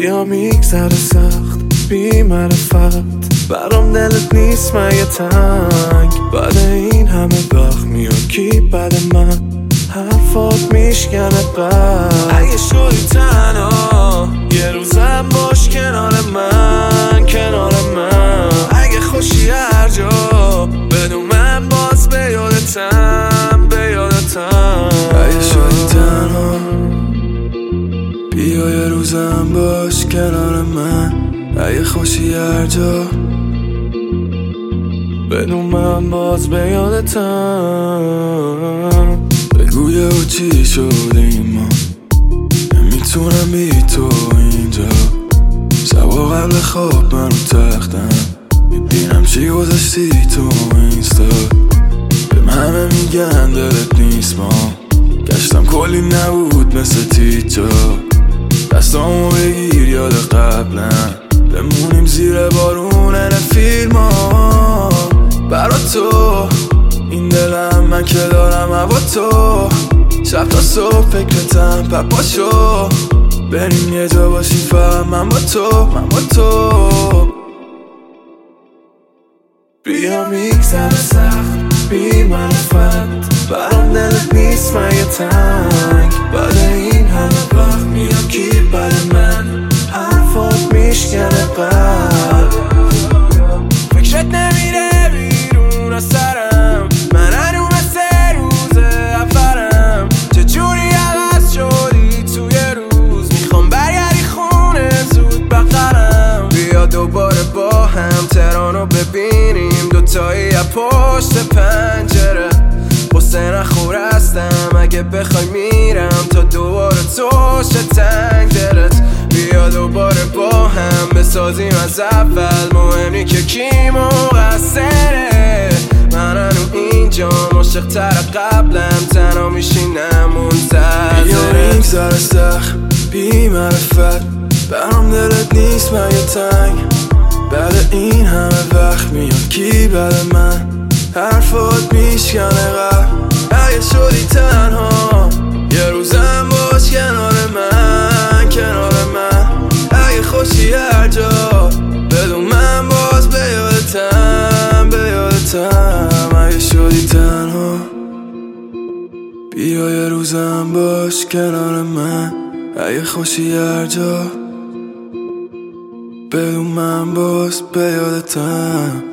بیا میگذره سخت بی معرفت، برام دلت نیست مگه تنگ؟ بعد این همه وقت میاد کی بعد من؟ حرفات میشکنه قلب. اگه شدی تنها یه روزم باش کنار من، کنار من. اگه خوشی هر جا بدون من باز به یادتم، به یادتم. اگه شدی تنها بیا یه روزم باش کنار من. اگه خوشی هر جا بدون من باز به یادتم. بگویه و چی شدیم ما، نمیتونم بی تو اینجا. شبا قبل خواب من رو تختم میبینم چی گذاشتی تو اینستا. بهم همه میگن دلت نیست، ما گشتم کلی نبود مثل تیجا. دستامو بگیر یاد قبلم، بمونیم زیر بارون این فیلم ها. برا تو این دلم من که دارم هوا تو. شب تا صبح فکرتم پپاشو، بریم یه جا باشیم فقط من با تو، من با تو. بیا میگذره سخت بی معرفت، برام دلت نیست مگه تنگ؟ بعد این همه وقت میاد کی بعد من؟ حرفات میشکنه قلب. فکرت نمیره بیرون از سرم، من هنو مثل روز اولم. چجوری عوض شدی توی روز، میخوام برگردی خونه زود بقرم. بیا دوباره با هم تهرانو ببینیم، دوتایی از پشت پنجره. قصه نخور هستم اگه بخوای میرم تا دوباره توشه تنگ دلت. بیا دوباره با هم بسازیم از اول، مهم نی که کی مقصره. من هنو اینجا عاشق تر قبلم، تنها میشینم منتظره. بیا میگذره سخت بی معرفت، برام دلت نیست مگه تنگ؟ بعد این همه وقت میاد کی بعد من؟ حرفات میشکنه قلب. اگه شدی تنها یه روزم باش کنار من، کنار من. اگه خوشی هر جا بدون من باز به یادتم، به یادتم. اگه شدی تنها بیا یه روزم باش کنار من. اگه خوشی هر جا بدون من باز به یادتم.